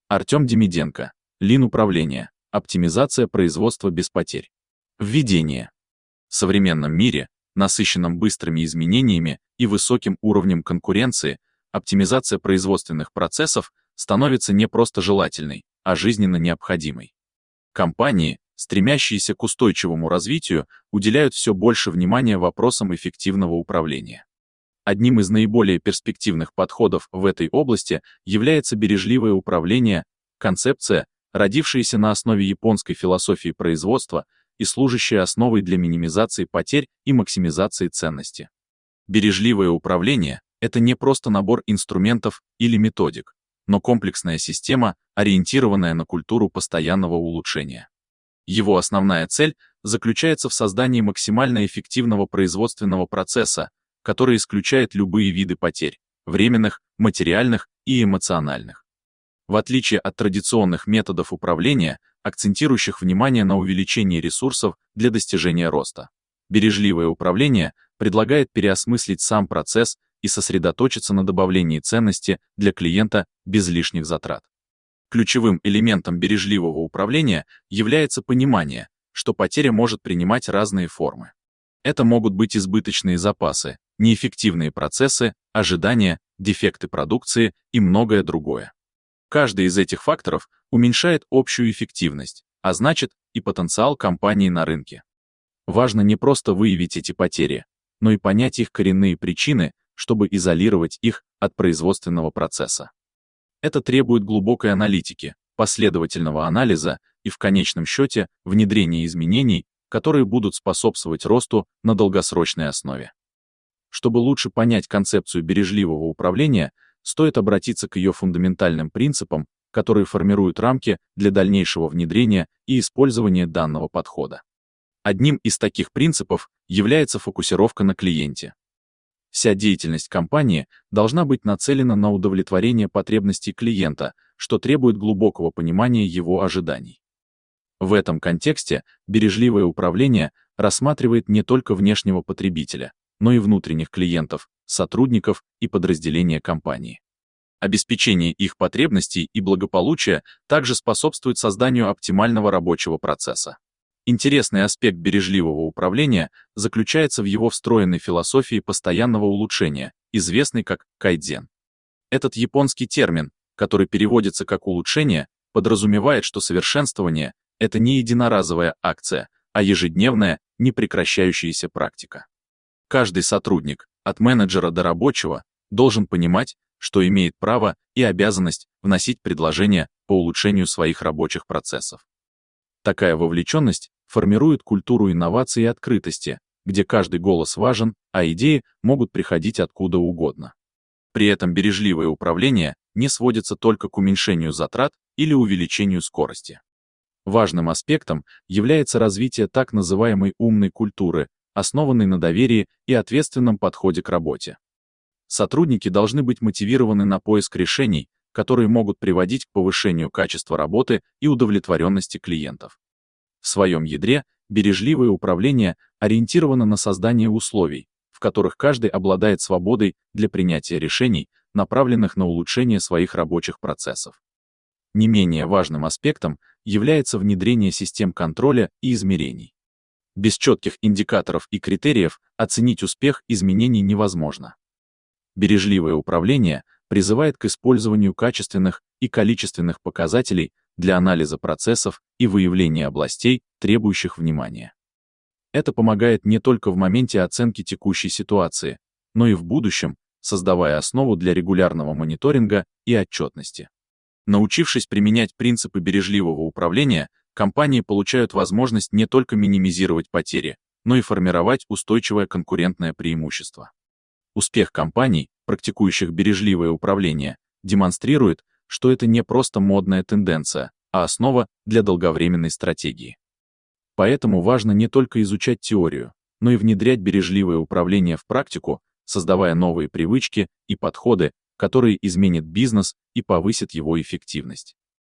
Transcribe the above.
Артем Демиденко. Лин-управление. Оптимизация производства без потерь. Введение. В современном мире, насыщенном быстрыми изменениями и высоким уровнем конкуренции, оптимизация производственных процессов становится не просто желательной, а жизненно необходимой. Компании, стремящиеся к устойчивому развитию, уделяют все больше внимания вопросам эффективного управления. Одним из наиболее перспективных подходов в этой области является бережливое управление, концепция, родившаяся на основе японской философии производства и служащая основой для минимизации потерь и максимизации ценности. Бережливое управление — это не просто набор инструментов или методик, но комплексная система, ориентированная на культуру постоянного улучшения. Его основная цель заключается в создании максимально эффективного производственного процесса, который исключает любые виды потерь — временных, материальных и эмоциональных. В отличие от традиционных методов управления, акцентирующих внимание на увеличении ресурсов для достижения роста, бережливое управление предлагает переосмыслить сам процесс и сосредоточиться на добавлении ценности для клиента без лишних затрат. Ключевым элементом бережливого управления является понимание, что потеря может принимать разные формы. Это могут быть избыточные запасы, неэффективные процессы, ожидания, дефекты продукции и многое другое. Каждый из этих факторов уменьшает общую эффективность, а значит и потенциал компании на рынке. Важно не просто выявить эти потери, но и понять их коренные причины, чтобы изолировать их от производственного процесса. Это требует глубокой аналитики, последовательного анализа и, в конечном счете, внедрения изменений, которые будут способствовать росту на долгосрочной основе. Чтобы лучше понять концепцию бережливого управления, стоит обратиться к ее фундаментальным принципам, которые формируют рамки для дальнейшего внедрения и использования данного подхода. Одним из таких принципов является фокусировка на клиенте. Вся деятельность компании должна быть нацелена на удовлетворение потребностей клиента, что требует глубокого понимания его ожиданий. В этом контексте бережливое управление рассматривает не только внешнего потребителя, но и внутренних клиентов, сотрудников и подразделения компании. Обеспечение их потребностей и благополучия также способствует созданию оптимального рабочего процесса. Интересный аспект бережливого управления заключается в его встроенной философии постоянного улучшения, известной как кайдзен. Этот японский термин, который переводится как улучшение, подразумевает, что совершенствование — это не единоразовая акция, а ежедневная, непрекращающаяся практика. Каждый сотрудник, от менеджера до рабочего, должен понимать, что имеет право и обязанность вносить предложения по улучшению своих рабочих процессов. Такая вовлеченность формирует культуру инноваций и открытости, где каждый голос важен, а идеи могут приходить откуда угодно. При этом бережливое управление не сводится только к уменьшению затрат или увеличению скорости. Важным аспектом является развитие так называемой умной культуры, основанной на доверии и ответственном подходе к работе. Сотрудники должны быть мотивированы на поиск решений, которые могут приводить к повышению качества работы и удовлетворенности клиентов. В своем ядре бережливое управление ориентировано на создание условий, в которых каждый обладает свободой для принятия решений, направленных на улучшение своих рабочих процессов. Не менее важным аспектом является внедрение систем контроля и измерений. Без четких индикаторов и критериев оценить успех изменений невозможно. Бережливое управление призывает к использованию качественных и количественных показателей для анализа процессов и выявления областей, требующих внимания. Это помогает не только в моменте оценки текущей ситуации, но и в будущем, создавая основу для регулярного мониторинга и отчетности. Научившись применять принципы бережливого управления, компании получают возможность не только минимизировать потери, но и формировать устойчивое конкурентное преимущество. Успех компаний, практикующих бережливое управление, демонстрирует, что это не просто модная тенденция, а основа для долговременной стратегии. Поэтому важно не только изучать теорию, но и внедрять бережливое управление в практику, создавая новые привычки и подходы, которые изменят бизнес и повысят его эффективность.